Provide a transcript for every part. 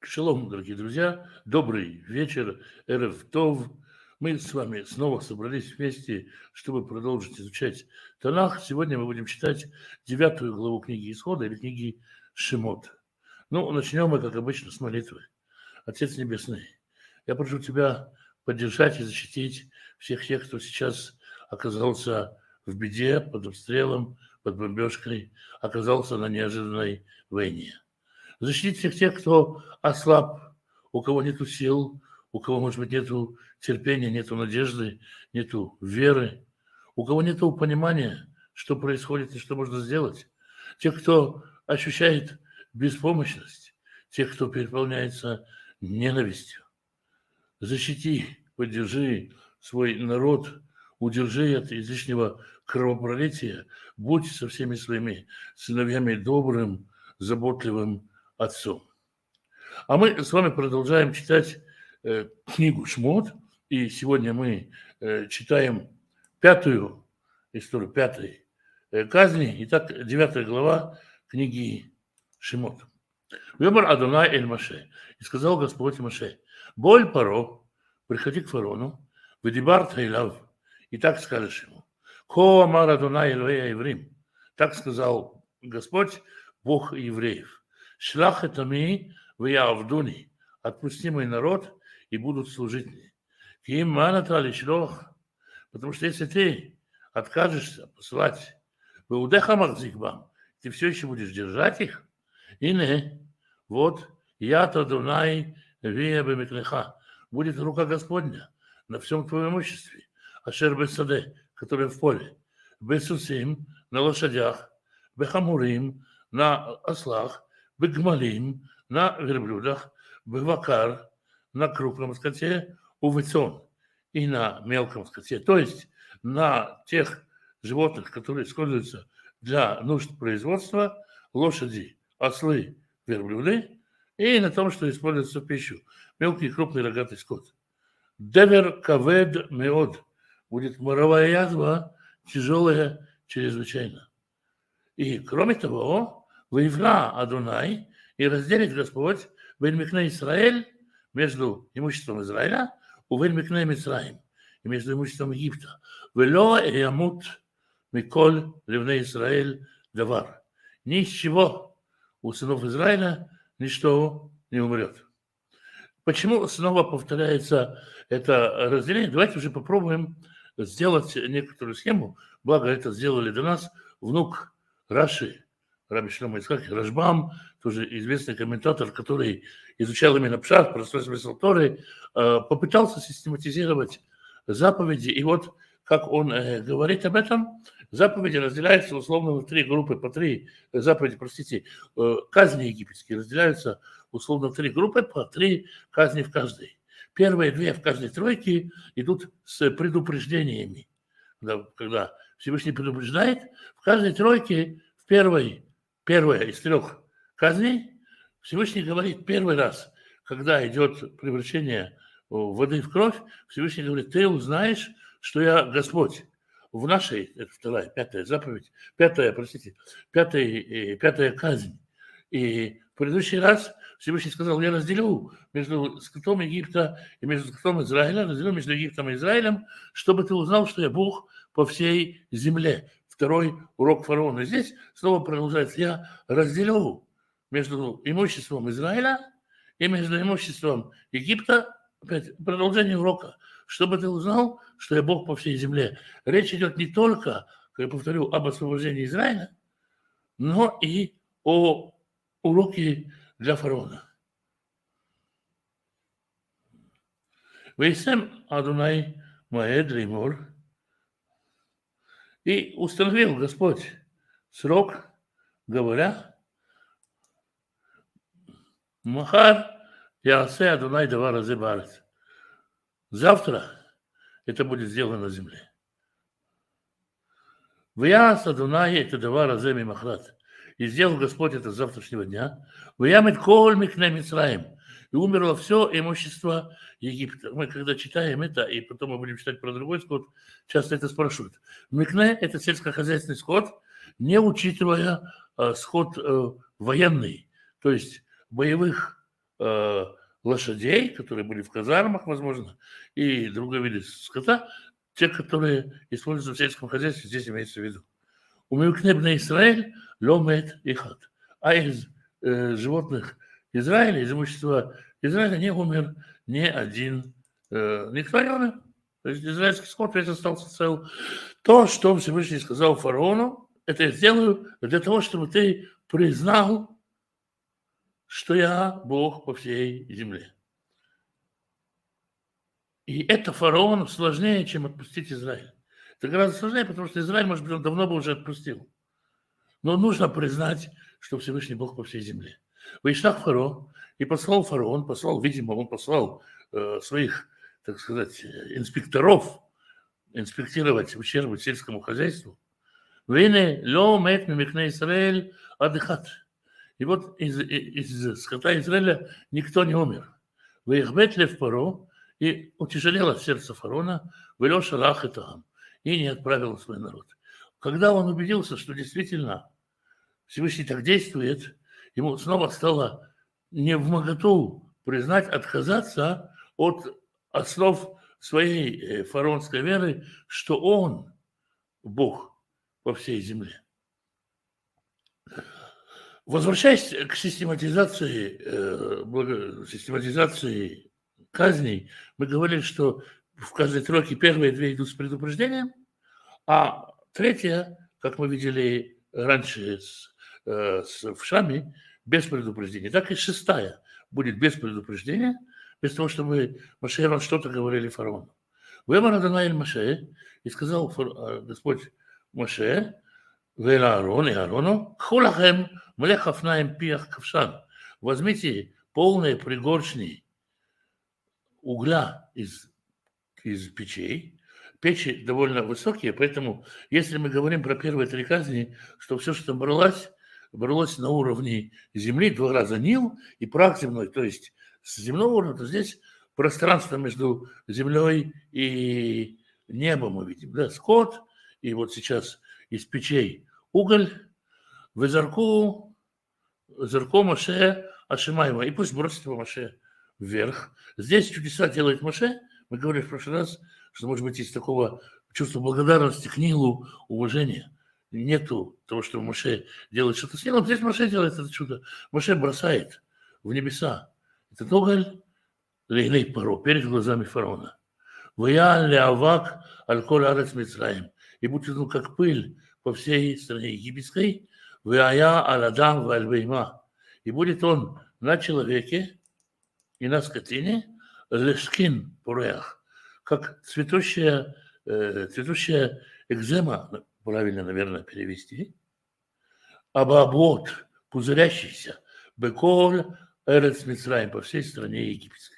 Шалом, дорогие друзья, добрый вечер, эрев тов. Мы с вами снова собрались вместе, чтобы продолжить изучать Танах. Сегодня мы будем читать 9 главу книги Исхода или книги Шемот. Ну, начнем мы, как обычно, с молитвы. Отец Небесный, я прошу Тебя поддержать и защитить всех тех, кто сейчас оказался в беде, под обстрелом, под бомбежкой, оказался на неожиданной войне. Защитить всех тех, кто ослаб, у кого нету сил, у кого, может быть, нету терпения, нету надежды, нету веры, у кого нету понимания, что происходит и что можно сделать. Тех, кто ощущает беспомощность, тех, кто переполняется ненавистью. Защити, поддержи свой народ, удержи от излишнего кровопролития, будь со всеми своими сыновьями добрым, заботливым отцом. А мы с вами продолжаем читать книгу Шмот, и сегодня мы читаем пятую историю, пятой казни. Итак, 9 глава книги Шмот. «Вемар Адонай эль Моше, и сказал Господь Моше: Боль Паро, приходи к фараону, выдибар Тайлав, и так скажешь ему: Ко амар Адонай Элоэй Еврим, так сказал Господь, Бог евреев. Шлах этами веявдуни, отпусти мой народ, и будут служить мне. Ким манатали шлох, потому что если ты откажешься посылать, веудеха махзикбам, ты все еще будешь держать их, и не, вот, я-то Дунай вея бемиклеха, будет рука Господня на всем твоем имуществе, ашер бесаде, которое в поле, бесусим, на лошадях, бехамурим, на ослах, бегмалим, на верблюдах, бевакар, на крупном скоте, увецон, и на мелком скоте, то есть на тех животных, которые используются для нужд производства, лошади, ослы, верблюды, и на том, что используется в пищу, мелкий и крупный рогатый скот. Девер кавед меод, будет моровая язва, тяжелая чрезвычайно. И кроме того, «Воевна Адонай», и разделит Господь «Вен микне Израиль», между имуществом Израиля, «Увен микне Мицраим», и между имуществом Египта. «Вело ямут миколь ливней Израиль давар». Ни из чего у сынов Израиля ничто не умрет. Почему снова повторяется это разделение? Давайте уже попробуем сделать некоторую схему. Благо, это сделали для нас внук Раши, Раби Шломо Ицхак Рашбам, тоже известный комментатор, который изучал именно Пшат, простой смысл Торы, попытался систематизировать заповеди. И вот, как он говорит об этом, заповеди разделяются условно в три группы, по три заповеди, казни египетские разделяются условно в три группы, по три казни в каждой. Первые две в каждой тройке идут с предупреждениями. Когда Всевышний предупреждает, в каждой тройке, в первая из трех казней, Всевышний говорит первый раз, когда идет превращение воды в кровь, Всевышний говорит: ты узнаешь, что я Господь. В нашей, это вторая, пятая заповедь, пятая казнь. И в предыдущий раз Всевышний сказал: я разделю между скотом Египта и между скотом Израиля, разделю между Египтом и Израилем, чтобы ты узнал, что я Бог по всей земле. Второй урок фараона. Здесь снова продолжается: я разделю между имуществом Израиля и между имуществом Египта. Опять продолжение урока. Чтобы ты узнал, что я Бог по всей земле. Речь идет не только, как я повторю, об освобождении Израиля, но и о уроке для фараона. Вейсем Адонай Маэд Леймор. И установил Господь срок, говоря: Махар Яасе Адонай давар азе баарец. Завтра это будет сделано на земле. Вяас Адонай это давар азе мимахрат. И сделал Господь это с завтрашнего дня. Вямет коль микне Мицраим. И умерло все имущество Египта. Мы когда читаем это, и потом мы будем читать про другой скот, часто это спрашивают. Микне – это сельскохозяйственный скот, не учитывая скот военный, то есть боевых лошадей, которые были в казармах, возможно, и другие виды скота, те, которые используются в сельском хозяйстве, здесь имеется в виду. У Мюкнебна Израиль ломет и хат. А из животных Израиля, из имущества Израиля не умер ни один, никто не умер. То есть израильский скот весь остался цел. То, что Всевышний сказал фараону, это я сделаю для того, чтобы ты признал, что я Бог по всей земле. И это фараону сложнее, чем отпустить Израиль. Это гораздо сложнее, потому что Израиль, может быть, он давно бы уже отпустил. Но нужно признать, что Всевышний Бог по всей земле. Вайшлах фараон, и послал фараон, видимо, он послал своих, так сказать, инспекторов инспектировать ущербы сельскому хозяйству. Вейне ло мет мимихне Израиль адыхат. И вот из скота Израиля никто не умер. Вейхбет лев паро, и утяжелело сердце фараона, велё шалах этам, и не отправил свой народ. Когда он убедился, что действительно Всевышний так действует, ему снова стало невмоготу признать, отказаться от основ своей фараонской веры, что он Бог по всей земле. Возвращаясь к систематизации казней, мы говорили, что в каждой тройке первые две идут с предупреждением, а третья, как мы видели раньше в Шаме, без предупреждения. Так и шестая будет без предупреждения, без того, чтобы Моше что-то говорили фараону. «Вэмар Адонай эль Моше», и сказал Господь Моше, «Вэль Аарон и Аарону, хулахем млех афнаем пиях кавшан». Возьмите полные пригоршни угля из печей. Печи довольно высокие, поэтому если мы говорим про первые три казни, что все, что бралось на уровне земли, 2 раза Нил и прах земной, то есть с земного уровня, то здесь пространство между землей и небом мы видим. Да, скот, и вот сейчас из печей уголь, зерко Моше Ашимаева, и пусть бросит его Моше вверх. Здесь чудеса делает Моше. Мы говорили в прошлый раз, что, может быть, из такого чувства благодарности к Нилу, уважения. Нету того, что Моше делает что-то с Нилом. Здесь Моше делает это чудо. Моше бросает в небеса этот уголь лейней паро, перед глазами фараона. Ваян леавак аль-коль арец Мицраим. И будет он как пыль по всей стране египетской. Вая аль-адам валь-бейма. И будет он на человеке и на скотине лешкин пуреах, как цветущая экзема, правильно, наверное, перевести, абабот, пузырящийся, беколь эрец Мицраим, по всей стране египетской.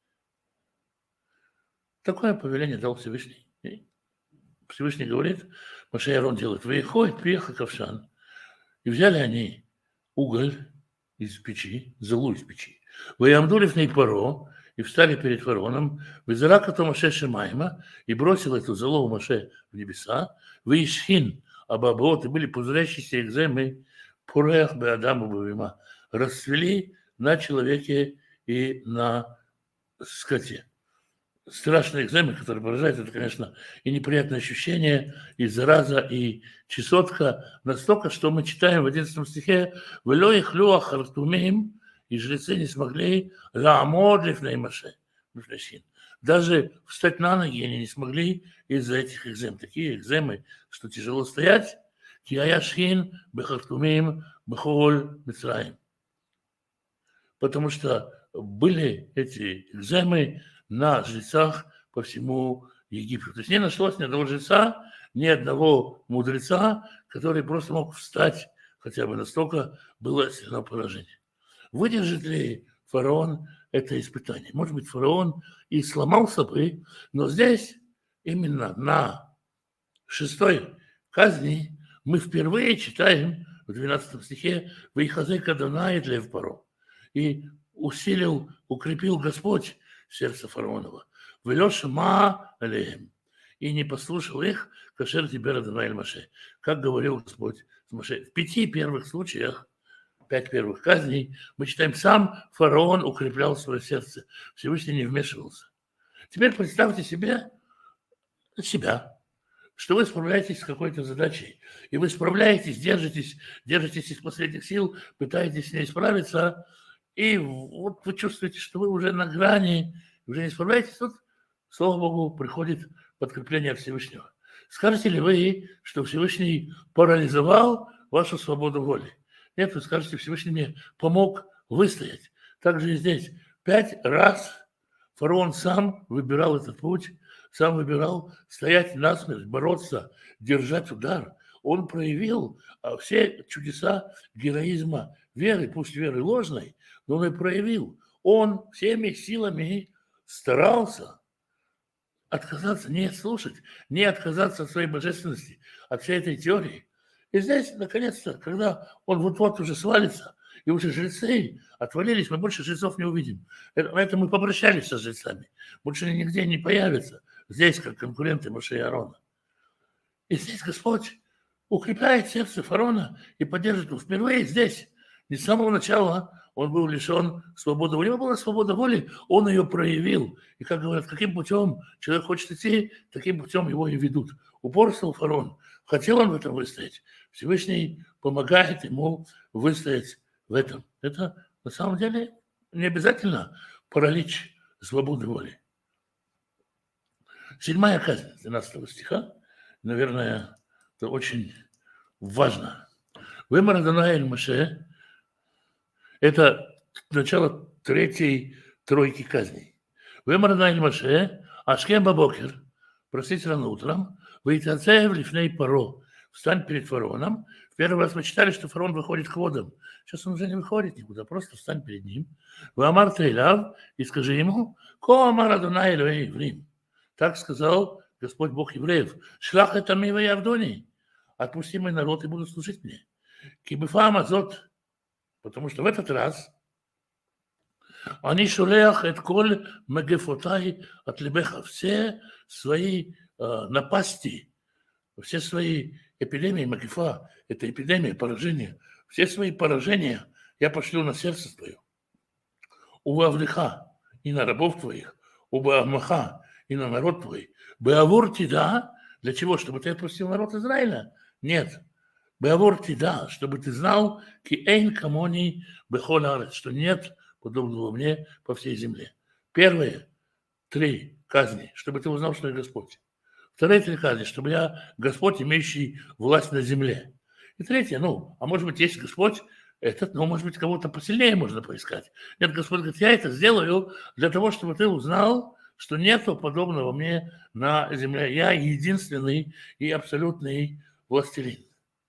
Такое повеление дал Всевышний. Всевышний говорит, Моше и Аарон делают, выходит пеха ковшан. И взяли они уголь из печи, золу из печи. Выямдулив ней паро, и встали перед фараоном, вызракато Моше Шемайма, и бросил эту золу Моше в небеса, выишхин, абабот, и были пузырящиеся экземы, пурех бе Адаму бавима, расцвели на человеке и на скоте. Страшные экземы, которые поражают, это, конечно, и неприятное ощущение, и зараза, и чесотка, настолько, что мы читаем в 11 стихе «Вело их люах хартумим», и жрецы не смогли «Лаамод лифней Моше». Даже встать на ноги они не смогли из-за этих экзем. Такие экземы, что тяжело стоять. «Кияяшхин бехартумим бехоль Мицраим». Потому что были эти экземы на жрецах по всему Египту. То есть не нашлось ни одного жреца, ни одного мудреца, который просто мог встать, хотя бы настолько было сильно поражение. Выдержит ли фараон это испытание? Может быть, фараон и сломался бы, но здесь именно на 6-й казни мы впервые читаем в 12 стихе «Вейхазек Адонай лев паро». И укрепил Господь сердце фараонова. «Велёша ма алеем». И не послушал их, кашер тибер Адонай эль Моше. Как говорил Господь с Моше. В 5 первых случаях 5 первых казней, мы читаем, сам фараон укреплял свое сердце, Всевышний не вмешивался. Теперь представьте себе себя, что вы справляетесь с какой-то задачей, и вы справляетесь, держитесь из последних сил, пытаетесь с ней справиться, и вот вы чувствуете, что вы уже на грани, уже не справляетесь, тут, слава Богу, приходит подкрепление Всевышнего. Скажете ли вы, что Всевышний парализовал вашу свободу воли? Нет, вы скажете, Всевышний мне помог выстоять. Так же и здесь. 5 раз фараон сам выбирал этот путь, сам выбирал стоять насмерть, бороться, держать удар. Он проявил все чудеса героизма веры, пусть веры ложной, но он и проявил. Он всеми силами старался отказаться, не слушать, не отказаться от своей божественности, от всей этой теории. И здесь, наконец-то, когда он вот-вот уже свалится, и уже жрецы отвалились, мы больше жрецов не увидим. На этом мы попрощались со жрецами. Больше они нигде не появятся. Здесь, как конкуренты Моше и Аарона. И здесь Господь укрепляет сердце фараона и поддержит его. Впервые здесь, не с самого начала, он был лишен свободы. У него была свобода воли, он ее проявил. И, как говорят, каким путем человек хочет идти, таким путем его и ведут. Упорствовал фараон. Хотел он в этом выстоять. Всевышний помогает ему выстоять в этом. Это на самом деле не обязательно паралич свободы воли. 7-я казнь 12 стиха, наверное, это очень важно. Вемар Адонай эль Моше – это начало 3-й тройки казней. Вемар Адонай эль Моше, ашкем бабокер, простите, рано утром, вейтацеев лифней паро, встань перед фараоном. В первый раз мы читали, что фараон выходит к водам. Сейчас он уже не выходит никуда, просто встань перед ним. Вамар тейлав, и скажи ему, ко амар Адонай эль евреим. Так сказал Господь Бог евреев. Шлах это мива Явдони. Отпусти мой народ и будут служить мне. Кибифам азот. Потому что в этот раз они шулеах эт коль мегефотай от лебеха. Все свои напасти, все свои эпидемии, магифа, это эпидемия, поражения, все свои поражения я пошлю на сердце твое. У Авлиха и на рабов твоих, у Баамаха и на народ твой. Беавур тида, для чего? Чтобы ты отпустил народ Израиля? Нет. Беавур тида, чтобы ты знал, ки эйн камони бехол арец, что нет подобного мне по всей земле. Первые 3 казни, чтобы ты узнал, что я Господь. Вторые 3 казни, чтобы я Господь, имеющий власть на земле. И третье, а может быть, есть Господь, может быть, кого-то посильнее можно поискать. Нет, Господь говорит, я это сделаю для того, чтобы ты узнал, что нету подобного мне на земле. Я единственный и абсолютный властелин.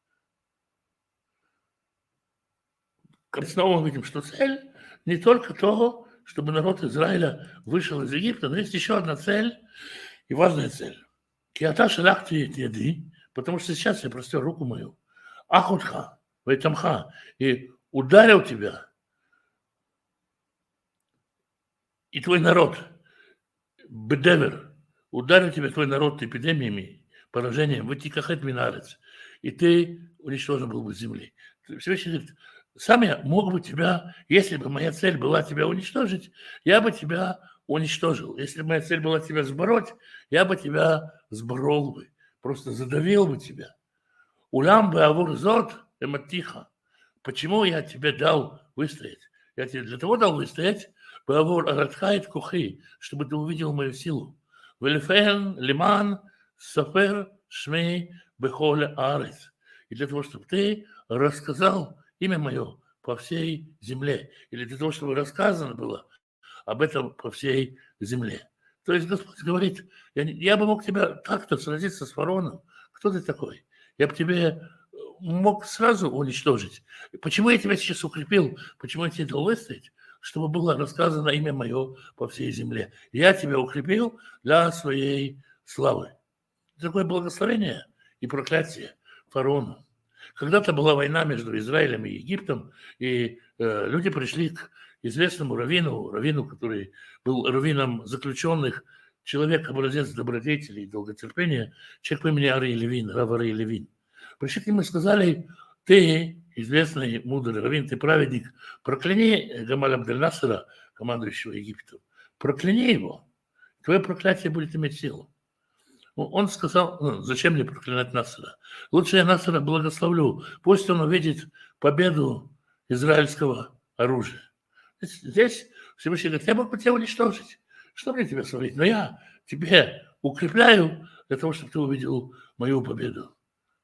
Снова мы видим, что цель не только то, чтобы народ Израиля вышел из Египта, но есть еще одна цель и важная цель. Киата шалахти яди, потому что сейчас я простер руку мою, ахутха, вайтамха, и ударил тебя, и твой народ, бедевер, ударил тебя твой народ эпидемиями, поражением, вытикахет минарец, и ты уничтожен был бы с земли. Всевышний говорит, сам я мог бы тебя, если бы моя цель была тебя уничтожить, я бы тебя уничтожил. Если бы моя цель была тебя сбороть, я бы тебя сборол бы, просто задавил бы тебя. Улам бы авурзот эматиха. Почему я тебе дал выстоять? Я тебе для того дал выстоять, бавур аратхайт кухи, чтобы ты увидел мою силу. Велифен лиман сафер шмей бехоле арец. И для того, чтобы ты рассказал имя мое по всей земле. Или для того, чтобы рассказано было об этом по всей земле. То есть Господь говорит, я бы мог тебя так-то сразиться с фараоном. Кто ты такой? Я бы тебе мог сразу уничтожить. Почему я тебя сейчас укрепил? Почему я тебе дал выстоять? Чтобы было рассказано имя мое по всей земле. Я тебя укрепил для своей славы. Такое благословение и проклятие фараону. Когда-то была война между Израилем и Египтом, и люди пришли к известному раввину, который был раввином заключенных, человек, образец добродетели и долготерпения, человек по имени Арий Левин, Рав Арий Левин. Пришли к нему и сказали, ты известный мудрый раввин, ты праведник, прокляни Гамаль Абдель-Насера, командующего Египтом, прокляни его, твое проклятие будет иметь силу. Он сказал, зачем мне проклинать Насера? Лучше я Насера благословлю, пусть он увидит победу израильского оружия. Здесь Всевышний говорит, я могу тебя уничтожить, что мне тебя смотреть, но я тебе укрепляю для того, чтобы ты увидел мою победу.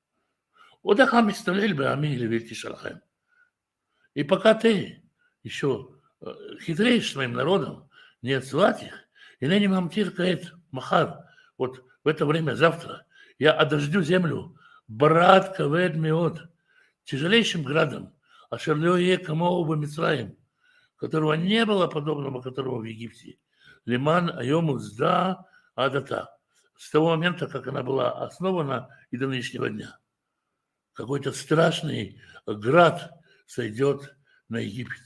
И пока ты еще хитреешь с моим народом, не отсылать их, и ныне мамтир каэт махар, вот в это время завтра я одождю землю барат кавед меот, тяжелейшим градом, ашерлёе камоу бамицраим, которого не было подобного, которого в Египте. Лиман айому зда адата. С того момента, как она была основана и до нынешнего дня. Какой-то страшный град сойдет на Египет.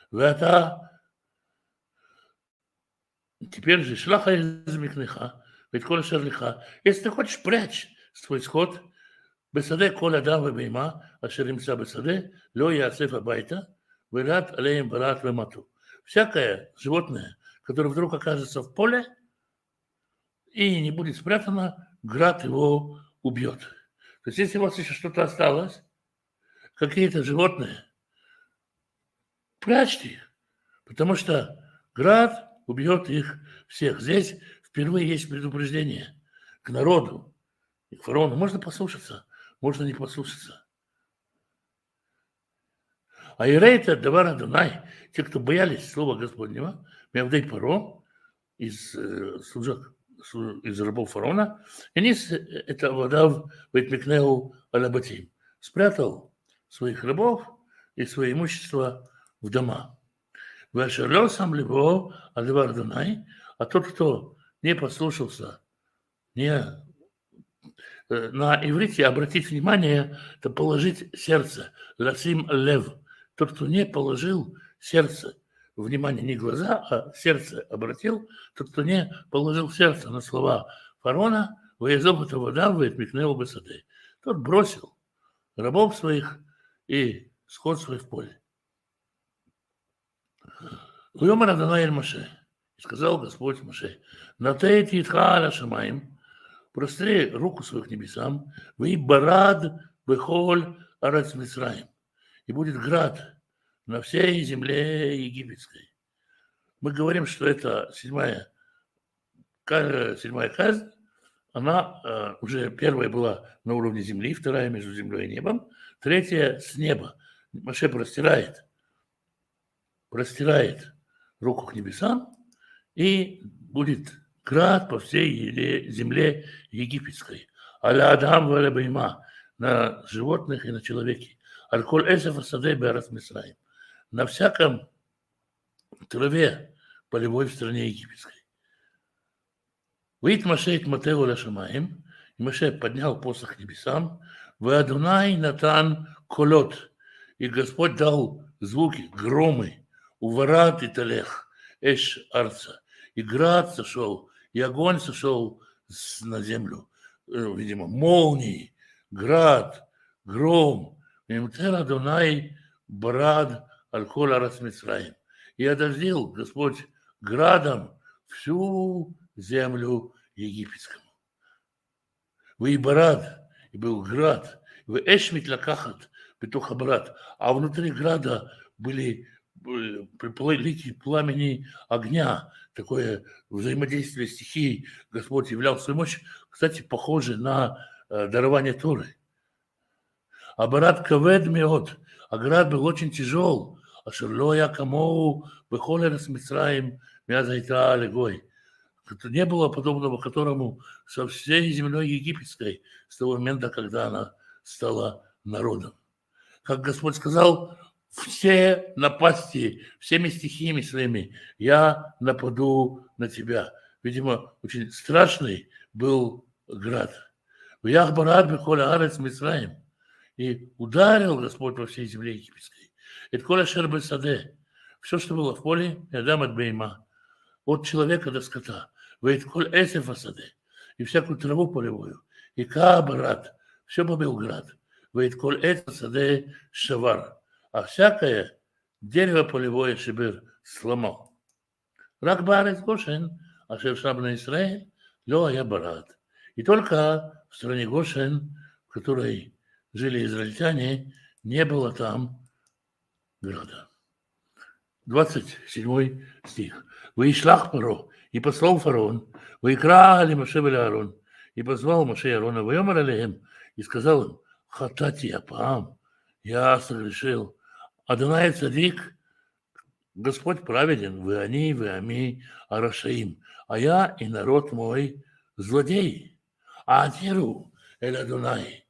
Теперь же шлаха из микныха, ведь коля шарлиха. Если ты хочешь, прячь свой скот, бесаде коля дава бейма, ашеримца бесаде, лё ясефа байта, вырат алеем барат вемату. Всякое животное, которое вдруг окажется в поле и не будет спрятано, град его убьет. То есть, если у вас еще что-то осталось, какие-то животные, прячьте их, потому что град убьет их всех. Здесь впервые есть предупреждение к народу и к фараону. Можно послушаться, можно не послушаться. А Ирейта Давара Дунай, те, кто боялись слова Господнего, Мявдей Паро, из служак, из рабов фараона, и низ это водав Вейтмикнеу Алабатим, спрятал своих рабов и свое имущество в дома. Вешерлё сам либо Адвар Дунай, а тот, кто не послушался, на иврите обратить внимание, это положить сердце, ласим лев. Тот, кто не положил сердце, внимание, не глаза, а сердце обратил, тот, кто не положил сердце на слова фараона, выезжал это вода, выэтмикнел бы сады. Тот бросил рабов своих и скот свой в поле. Уйомар Адонай эль Моше, и сказал Господь Моше, натейт итха аля шамаим, простри руку свою к небесам, вы барад бехоль арец Мицраим, и будет град на всей земле египетской. Мы говорим, что это седьмая казнь, она уже первая была на уровне земли, вторая между землей и небом, третья с неба. Моше простирает руку к небесам, и будет град по всей земле египетской. Аля Адам валя бейма, на животных и на человеке. Аль-коль эсеф асадей беарат Мицраим, на всяком траве полевой в стране египетской. Вид Моше Матеу ля шамаим, и Моше поднял посох к небесам, в Адонай натан колот, и Господь дал звуки, громы, уварат и талех, эш арца, и град сошел, и огонь сошел на землю, видимо, молнии, град, гром, Мимтер Адонай барад аль-коль арец Мицраим, и одождил Господь градом всю землю египетскому. Вы и барад, и был град, вы эшмит лакахат, бетуха барад, а внутри града были лики пламени огня, такое взаимодействие стихий. Господь являл свою мощь, кстати, похоже на дарование Торы. А барад кавед меот, а град был очень тяжел, а шерлоя камоу бехолер с Мицраим мязайта алегой. Не было подобного, которому со всей землей египетской с того момента, когда она стала народом. Как Господь сказал, все напасти, всеми стихиями своими я нападу на тебя. Видимо, очень страшный был град. Вях барад бехоля арец Мицраим. И ударил Господь во всей земле египетской. Это коля шербе саде. Все, что было в поле, я дам от бейма. От человека до скота. Вейт коль эсеф асаде. И всякую траву полевую. И каабарат. Все побил град. вейтколь это саде шавар, а всякое дерево полевое шибер сломал. Рак баарец Гошен, ашер шабна Исраэль, лё я барат. И только в стране Гошен, в которой жили израильтяне, не было там града. 27 стих. «Ваишлах Паро, и послал фараон, ваикра али Моше ве Аарон, и позвал Моше и Аарона, ваемар алеем, и сказал им, хатати апаам, я согрешил, Адонай цадик, Господь праведен, вы они, вы ами, арашаим, а я и народ мой злодеи, а атиру эль Адонай».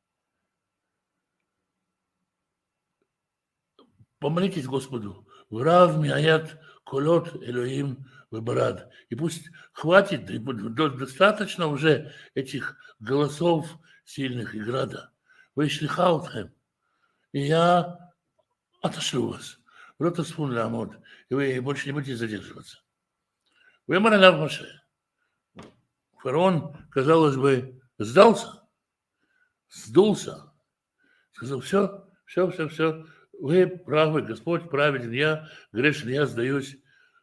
Помолитесь Господу. Врав миаят колот Элоим выбарад. И пусть хватит, достаточно уже этих голосов сильных и града. Вы шлихаутхем. И я отошлю вас. Ротасфун ламот. И вы больше не будете задерживаться. Вы маралав Моше. Фараон, казалось бы, сдался, сдулся. Сказал, все. Вы правы, Господь праведен, я грешен, я сдаюсь.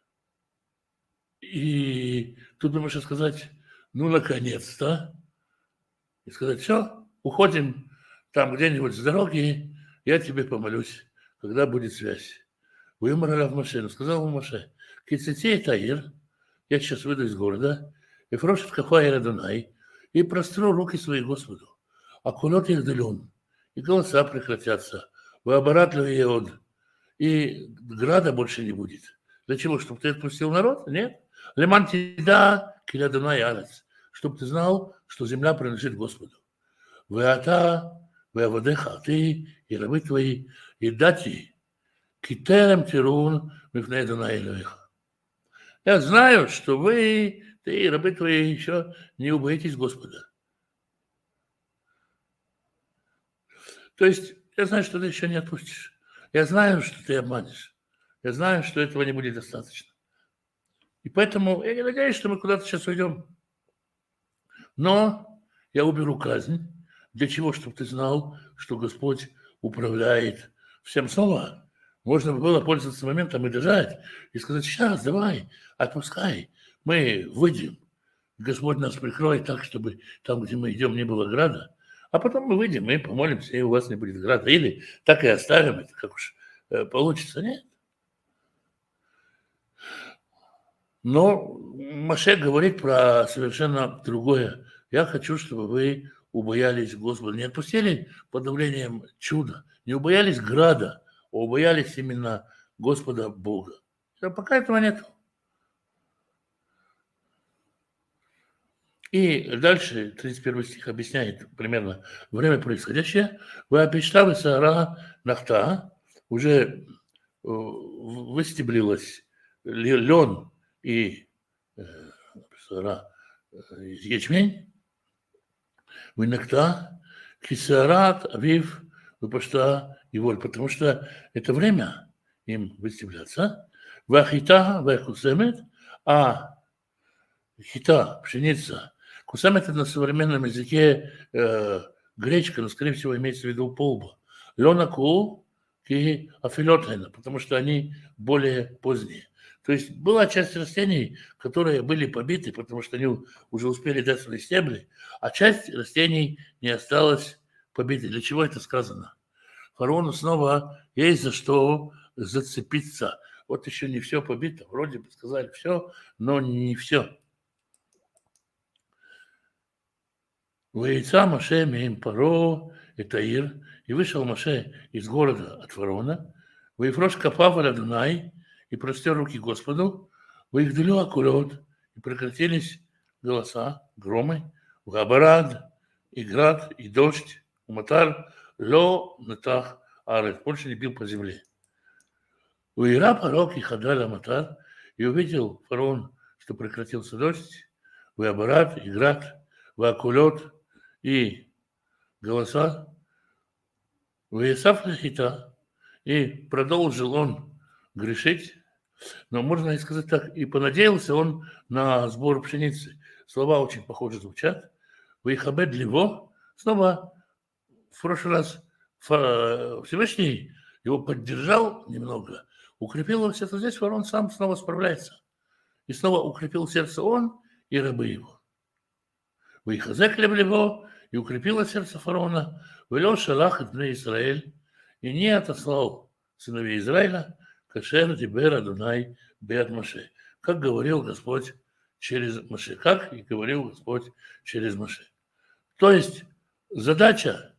И тут бы можно сказать, ну, наконец-то. И сказать, все, уходим там где-нибудь с дороги, я тебе помолюсь, когда будет связь. Выморали в машину, сказал ему Моше, кицетей таир, я сейчас выйду из города, и фрошет кафаир Адонай, и простру руки свои Господу, а кулот их далюн, и голоса прекратятся. Вы оборатливый Еод, и града больше не будет. Для чего? Чтобы ты отпустил народ? Нет. Леман тида килядунай арец. Чтобы ты знал, что земля принадлежит Господу. Вы ата, вы авадеха, ты и рабы твои, и дати, китерем тирун, мифней дунай элевеха. Я знаю, что вы, ты и рабы твои еще не убоитесь Господа. То есть, я знаю, что ты еще не отпустишь. Я знаю, что ты обманешь. Я знаю, что этого не будет достаточно. И поэтому я не надеюсь, что мы куда-то сейчас уйдем. Но я уберу казнь. Для чего? Чтобы ты знал, что Господь управляет всем снова. Можно было пользоваться моментом и держать, и сказать, сейчас, давай, отпускай. Мы выйдем. Господь нас прикроет так, чтобы там, где мы идем, не было града. А потом мы выйдем и помолимся, и у вас не будет града. Или так и оставим это, как уж получится. Нет. Но Моше говорит про совершенно другое. Я хочу, чтобы вы убоялись Господа. Не отпустили под давлением чуда, не убоялись града, а убоялись именно Господа Бога. А пока этого нет. И дальше 31 стих объясняет примерно время происходящее. Вы обещали Сара Нахта, уже выстеблилась лен и Сара ячмень. Вы Нахта, Кисарат, Авив, вы пошла и воль, потому что это время им выстебляться. Вахита, вахусемет, а хита, пшеница. Кусамет это на современном языке гречка, но, скорее всего, имеется в виду полба. Лонаку и афилотайна, потому что они более поздние. То есть была часть растений, которые были побиты, потому что они уже успели дать свои стебли, а часть растений не осталась побитой. Для чего это сказано? Фараону снова есть за что зацепиться. Вот еще не все побито. Вроде бы сказали все, но не все. Ваица Моше меем Паро и Таир, и вышел Моше из города от фараона, Ваифрош капав аль Адонай, и простер руки Господу, Ваихделю акулот, и прекратились голоса, громы, Вабарад, и град, и дождь, Уматар, ло натах арет, больше не бил по земле. Уира Паро и Хадаля Матар, и увидел фараон, что прекратился дождь, Вабарад, и град, Вакулот, и голоса, Ваисав Хита, и продолжил он грешить, но можно и сказать так, и понадеялся он на сбор пшеницы. Слова очень похоже звучат. Ваихабед Ливо, снова в прошлый раз Всевышний его поддержал немного, укрепил его сердце. Здесь фараон сам снова справляется. И снова укрепил сердце он и рабы его. Выхазек его, и укрепило сердце фараона, велел шалах от бней Израиль, и не отослал сыновей Израиля, кашер дибер Адунай беат Моше, как говорил Господь через Моше, как и говорил Господь через Моше. То есть задача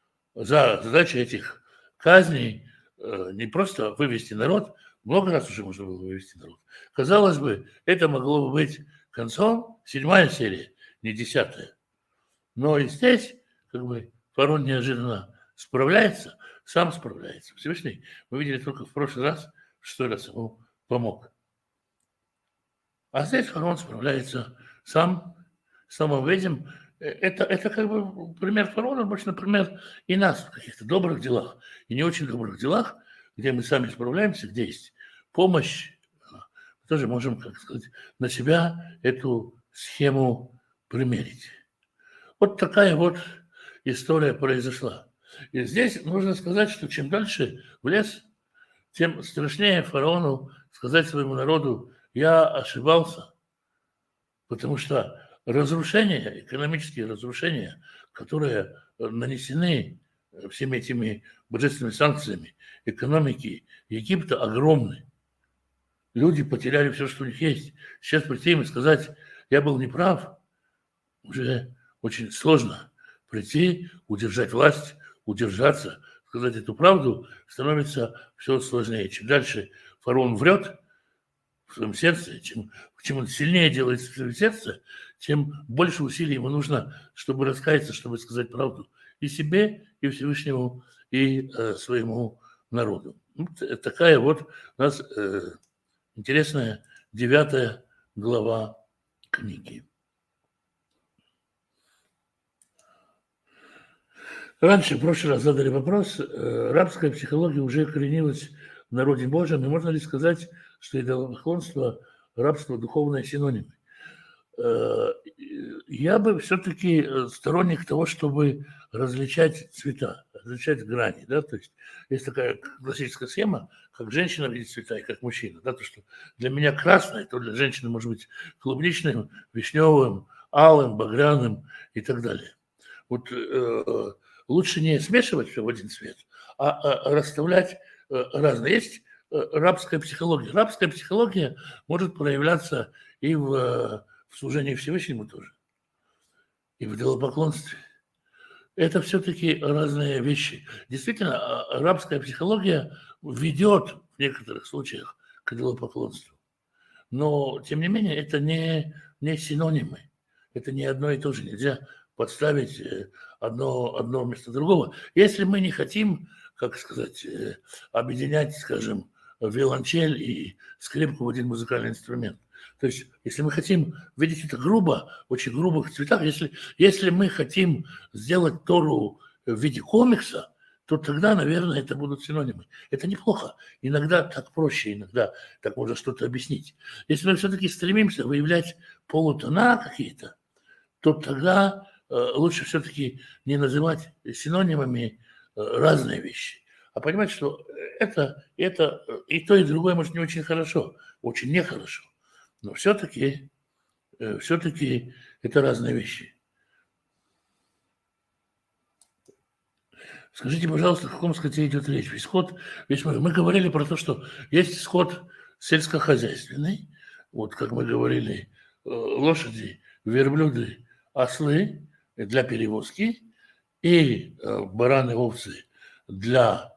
этих казней не просто вывести народ, много раз уже можно было вывести народ. Казалось бы, это могло бы быть концом 7 серия, не 10. Но и здесь как бы фараон неожиданно справляется, сам справляется. Всевышний, мы видели только в прошлый раз, что раз ему помог. А здесь фараон справляется сам. Снова мы видим, это как бы пример фараона, больше, например, и нас в каких-то добрых делах и не очень добрых делах, где мы сами справляемся, где есть помощь, мы тоже можем, как сказать, на себя эту схему примерить. Вот такая вот история произошла. И здесь нужно сказать, что чем дальше в лес, тем страшнее фараону сказать своему народу: я ошибался, потому что разрушения, экономические разрушения, которые нанесены всеми этими божественными санкциями экономики Египта, огромны. Люди потеряли все, что у них есть. Сейчас прийти им и сказать: я был неправ, уже очень сложно. Прийти, удержать власть, удержаться, сказать эту правду становится все сложнее. Чем дальше фараон врет в своем сердце, чем он сильнее делает в своем сердце, тем больше усилий ему нужно, чтобы раскаяться, чтобы сказать правду и себе, и Всевышнему, и своему народу. Вот такая вот у нас интересная 9 глава книги. Раньше, в прошлый раз задали вопрос, рабская психология уже коренилась в народе Божьем, и можно ли сказать, что идолопоклонство, рабство – духовные синонимы? Я бы все-таки сторонник того, чтобы различать цвета, различать грани. Да? То есть есть такая классическая схема, как женщина видит цвета и как мужчина. Да? То, что для меня красное, то для женщины может быть клубничным, вишневым, алым, багряным и так далее. Вот лучше не смешивать все в один цвет, а расставлять разные. Есть рабская психология. Рабская психология может проявляться и в служении Всевышнему тоже, и в идолопоклонстве. Это все-таки разные вещи. Действительно, рабская психология ведет в некоторых случаях к идолопоклонству. Но, тем не менее, это не синонимы. Это не одно и то же. Нельзя подставить одно вместо другого. Если мы не хотим, как сказать, объединять, скажем, виолончель и скрипку в один музыкальный инструмент. То есть, если мы хотим видеть это грубо, очень грубых цветах, если мы хотим сделать Тору в виде комикса, то тогда, наверное, это будут синонимы. Это неплохо. Иногда так проще, иногда так можно что-то объяснить. Если мы все-таки стремимся выявлять полутона какие-то, то тогда лучше все-таки не называть синонимами разные вещи, а понимать, что это и то, и другое, может, не очень хорошо, очень нехорошо. Но все-таки это разные вещи. Скажите, пожалуйста, о каком скоте идет речь? Мы говорили про то, что есть скот сельскохозяйственный, вот как мы говорили, лошади, верблюды, ослы для перевозки и бараны, овцы для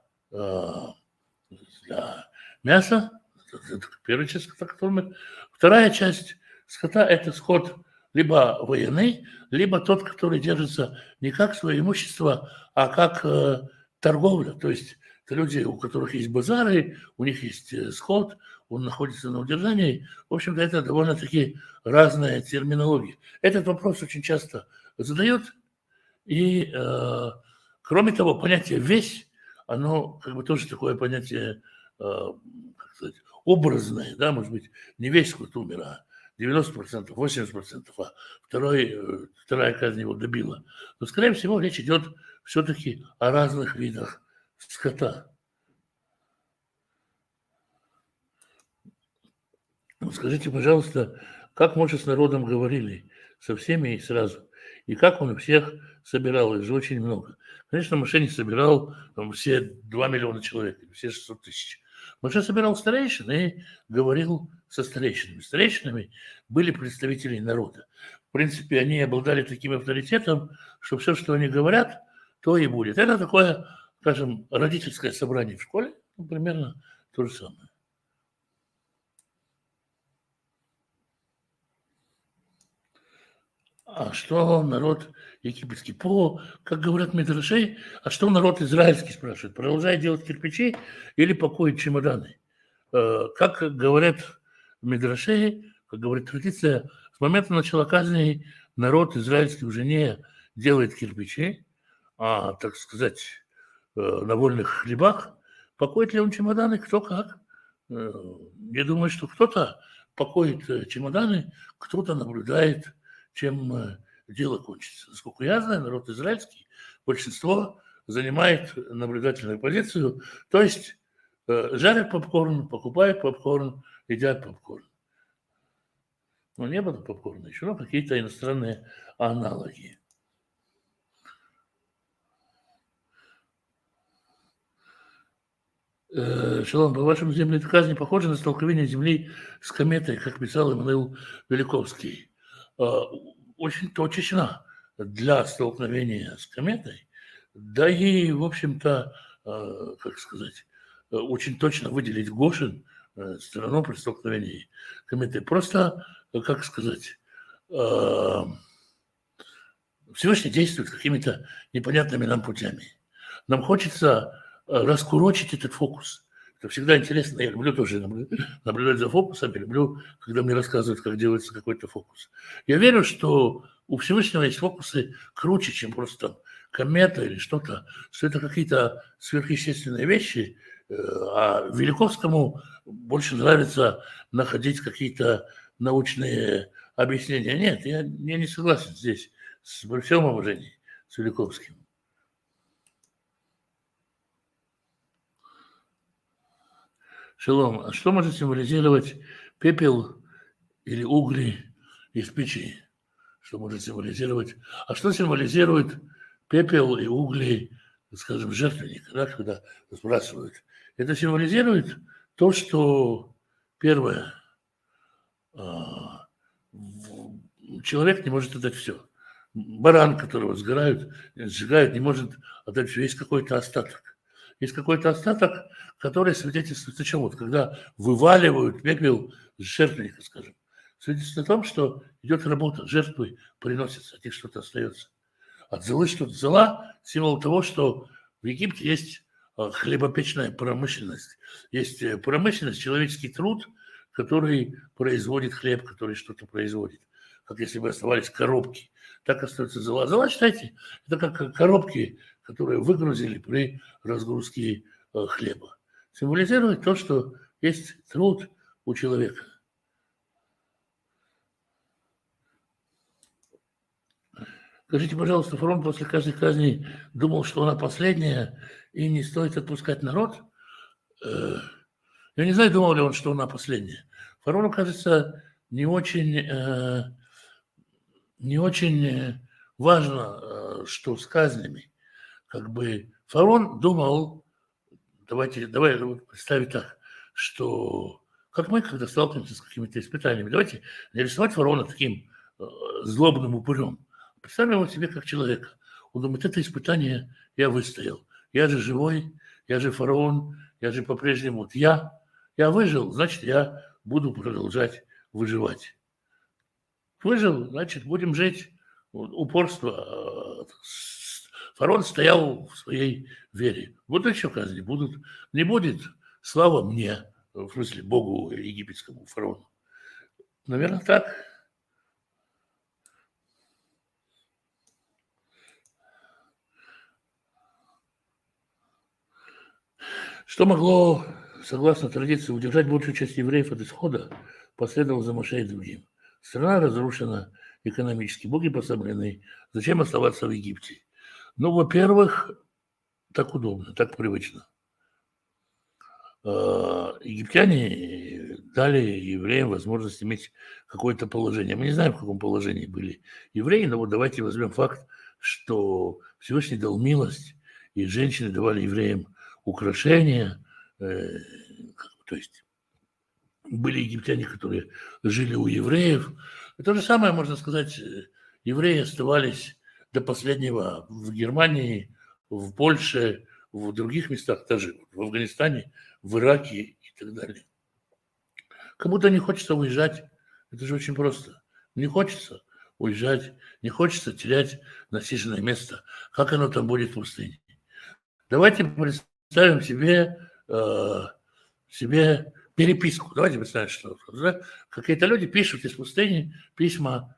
мяса. Это первая часть скота, которую мы... Вторая часть скота – это скот либо военный, либо тот, который держится не как свое имущество, а как торговля. То есть это люди, у которых есть базары, у них есть скот, он находится на удержании. В общем-то, это довольно-таки разная терминология. Этот вопрос очень часто задают. И, кроме того, понятие «весь», оно как бы тоже такое понятие, как сказать, образное, да, может быть, не весь скот умер, а 90%, 80%, а вторая казнь его добила. Но, скорее всего, речь идет все-таки о разных видах скота. Скажите, пожалуйста, как Моше с народом говорили, со всеми и сразу? И как он всех собирал? Их же очень много. Конечно, Моше не собирал там, все 2 миллиона человек, все 600 тысяч. Моше собирал старейшин и говорил со старейшинами. Старейшинами были представители народа. В принципе, они обладали таким авторитетом, что все, что они говорят, то и будет. Это такое, скажем, родительское собрание в школе, ну, примерно то же самое. А что народ египетский? Как говорят Мидрашей, а что народ израильский, спрашивает? Продолжает делать кирпичи или пакует чемоданы? Как говорят Мидрашей, как говорит традиция, с момента начала казни народ израильский уже не делает кирпичи, а, так сказать, на вольных хлебах. Пакует ли он чемоданы? Кто как? Я думаю, что кто-то пакует чемоданы, кто-то наблюдает, чем дело кончится. Насколько я знаю, народ израильский, большинство занимает наблюдательную позицию, то есть жарят попкорн, покупают попкорн, едят попкорн. Но не было попкорна еще, но какие-то иностранные аналоги. Шалом, по вашему земле казни похоже на столкновение Земли с кометой, как писал Эммануил Великовский. Очень точечно для столкновения с кометой, да и, в общем-то, как сказать, очень точно выделить Гошин страну при столкновении кометы. Просто, как сказать, Всевышний действует какими-то непонятными нам путями. Нам хочется раскурочить этот фокус. Это всегда интересно. Я люблю тоже наблюдать за фокусами, люблю, когда мне рассказывают, как делается какой-то фокус. Я верю, что у Всевышнего есть фокусы круче, чем просто там комета или что-то, что это какие-то сверхъестественные вещи, а Великовскому больше нравится находить какие-то научные объяснения. Нет, я не согласен здесь, при всем уважении, с Великовским. Шалом, а что может символизировать пепел или угли из печи? Что может символизировать? А что символизирует пепел и угли, скажем, жертвенника, да, когда сбрасывают? Это символизирует то, что первое, человек не может отдать все. Баран, которого сжигают, не может отдать все. Есть какой-то остаток. Есть какой-то остаток, который свидетельствует о чем? Вот когда вываливают пепел с жертвенника, скажем, свидетельствует о том, что идет работа, жертвы приносятся, от них что-то остается. От золы что-то. Зола – символ того, что в Египте есть хлебопечная промышленность. Есть промышленность, человеческий труд, который производит хлеб, который что-то производит. Как если бы оставались коробки. Так остается зола. Зола, считайте, это как коробки, которые выгрузили при разгрузке хлеба. Символизирует то, что есть труд у человека. Скажите, пожалуйста, фараон после каждой казни думал, что она последняя, и не стоит отпускать народ? Я не знаю, думал ли он, что она последняя. Фараону, кажется, не очень важно, что с казнями. Как бы фараон думал, давай представить так, что как мы, когда сталкиваемся с какими-то испытаниями, давайте не рисовать фараона таким злобным упырем. Представим его себе как человека. Он думает, это испытание я выстоял. Я же живой, я же фараон, я же по-прежнему вот я выжил, значит, я буду продолжать выживать. Выжил, значит, будем жить. Упорство. Фараон стоял в своей вере. Будут еще казни? Будут. Не будет. Слава мне, в смысле Богу египетскому фараону. Наверное, так. Что могло, согласно традиции, удержать большую часть евреев от исхода, последовал за Моше и другим. Страна разрушена экономически, боги посрамлены. Зачем оставаться в Египте? Ну, во-первых, так удобно, так привычно. Египтяне дали евреям возможность иметь какое-то положение. Мы не знаем, в каком положении были евреи, но вот давайте возьмем факт, что Всевышний дал милость, и женщины давали евреям украшения, то есть были египтяне, которые жили у евреев. И то же самое, можно сказать, евреи оставались до последнего в Германии, в Польше, в других местах, даже в Афганистане, в Ираке и так далее. Кому-то не хочется уезжать, это же очень просто. Не хочется уезжать, не хочется терять насиженное место. Как оно там будет в пустыне? Давайте представим себе переписку. Давайте представим, что да? Какие-то люди пишут из пустыни письма,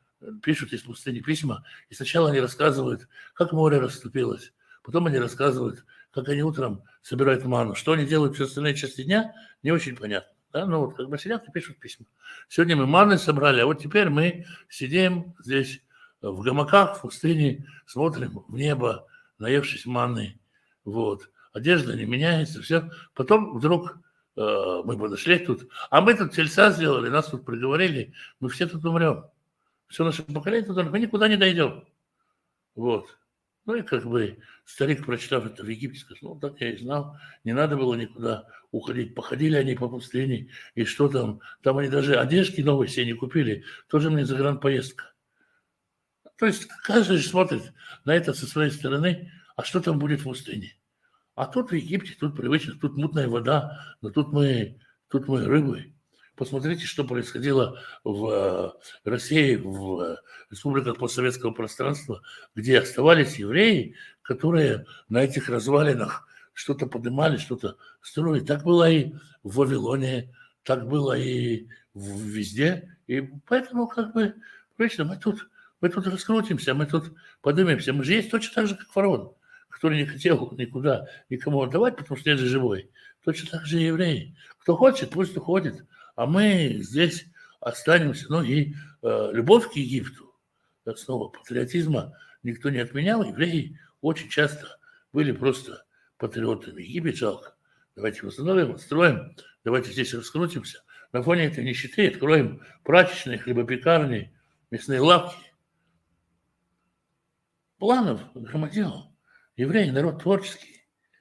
и сначала они рассказывают, как море расступилось, потом они рассказывают, как они утром собирают ману. Что они делают в остальные части дня, не очень понятно. Да? Ну вот как бы сидят и пишут письма. Сегодня мы маны собрали, а вот теперь мы сидим здесь в гамаках в пустыне, смотрим в небо, наевшись манной. Вот. Одежда не меняется, все. Потом вдруг мы подошли тут, а мы тут тельца сделали, нас тут приговорили, мы все тут умрем. Все наше поколение тут, мы никуда не дойдем. Вот. Ну и как бы старик, прочитав это в Египте, сказал, ну так я и знал, не надо было никуда уходить. Походили они по пустыне, и что там они даже одежки новые себе не купили, тоже мне загранпоездка. То есть каждый же смотрит на это со своей стороны, а что там будет в пустыне. А тут в Египте, тут привычно, тут мутная вода, но тут мы рыбы. Посмотрите, что происходило в России, в республиках постсоветского пространства, где оставались евреи, которые на этих развалинах что-то поднимали, что-то строили. Так было и в Вавилоне, так было и везде. И поэтому как бы привычно мы тут раскрутимся, мы тут поднимемся. Мы же есть точно так же, как фараон, который не хотел никуда никому отдавать, потому что я же живой. Точно так же и евреи. Кто хочет, пусть уходит. А мы здесь останемся. Ну и любовь к Египту, снова патриотизма никто не отменял. Евреи очень часто были просто патриотами. Египет жалко. Давайте восстановим, отстроим. Давайте здесь раскрутимся. На фоне этой нищеты откроем прачечные, хлебопекарни, мясные лавки. Планов громадил. Евреи народ творческий.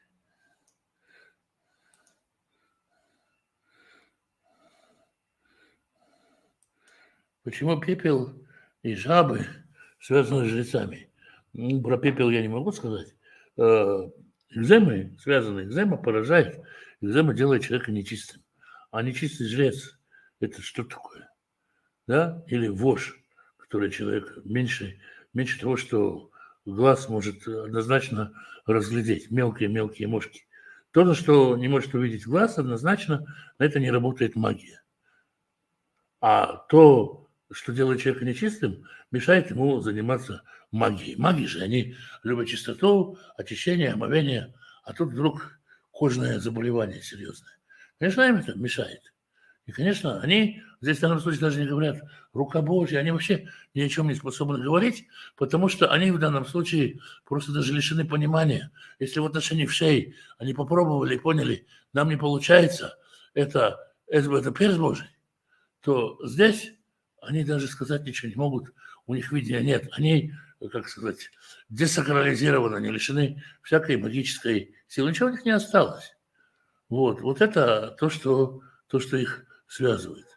Почему пепел и жабы связаны с жрецами? Ну, про пепел я не могу сказать. Экземы связаны. Экзема поражает. Экзема делает человека нечистым. А нечистый жрец – это что такое? Да? Или вошь, который человек меньше того, что глаз может однозначно разглядеть. Мелкие мошки. То, что не может увидеть глаз, однозначно на это не работает магия. А то, что делает человека нечистым, мешает ему заниматься магией. Маги же, они любят чистоту, очищение, омовение, а тут вдруг кожное заболевание серьезное. Конечно, им это мешает. И, конечно, они здесь в данном случае даже не говорят «рука Божья», они вообще ни о чем не способны говорить, потому что они в данном случае просто даже лишены понимания. Если в отношении вшей они попробовали и поняли, нам не получается, это перст Божий, то здесь они даже сказать ничего не могут, у них видения нет. Они, как сказать, десакрализированы, они лишены всякой магической силы. Ничего у них не осталось. Вот это то, что их связывает.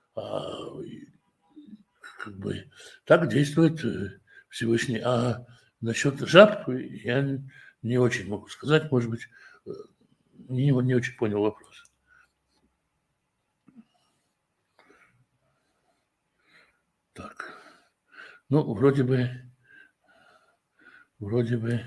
Как бы так действует Всевышний. А насчет жаб я не очень могу сказать, может быть, не очень понял вопрос. Так. Ну, вроде бы. Вроде бы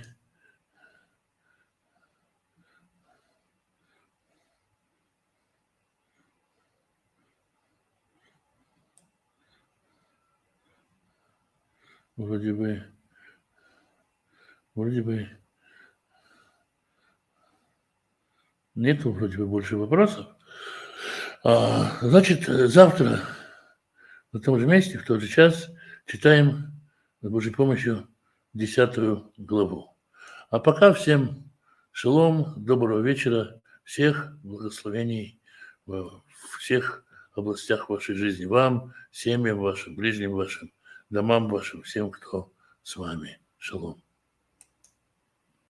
нету вроде бы больше вопросов. Значит, завтра на том же месте, в тот же час читаем с Божьей помощью 10 главу. А пока всем шалом, доброго вечера, всех благословений во всех областях вашей жизни. Вам, семьям вашим, ближним вашим, домам вашим, всем, кто с вами. Шалом.